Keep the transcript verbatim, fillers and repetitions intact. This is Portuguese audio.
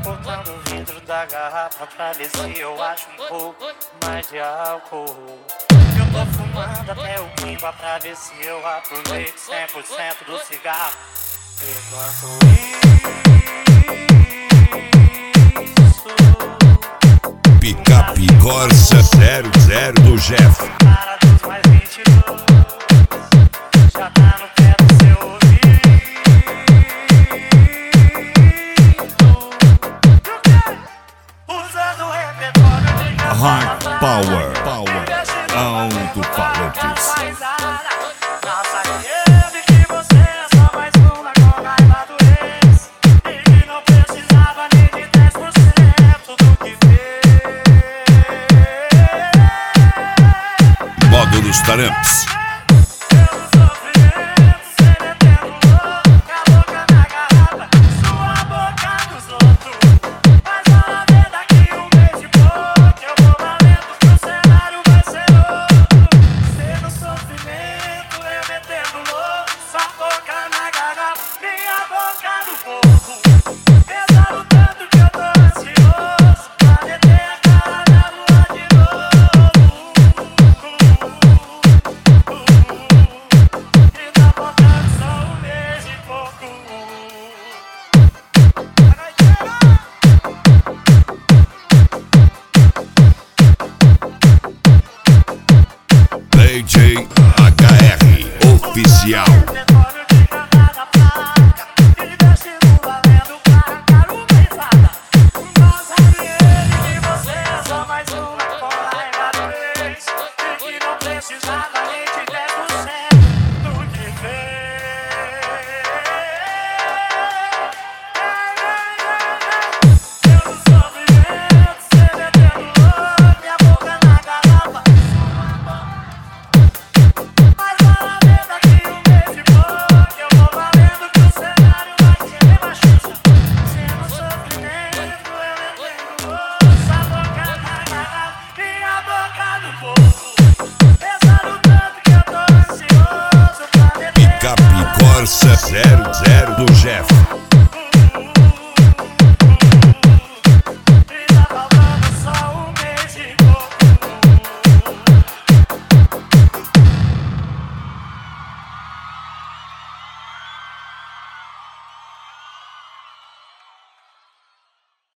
cortando o vidro da garrafa pra ver se eu acho um pouco mais de álcool. Eu tô fumando até o pimba pra ver se eu aproveito cem por cento do cigarro. Enquanto isso, Picape Corsa zero zero do Jeff. cara dos mais mentirosos já tá no pé do seu ouvido. Usando o repertório de Hard Power, Power, alto-falantes. Nossa, eu vi que você é só mais uma com raiva do ex, e que não precisava nem de dez por cento do que fez. Módulos Taramps. D J H R Oficial. Picape Corsa zero zero do Jeff.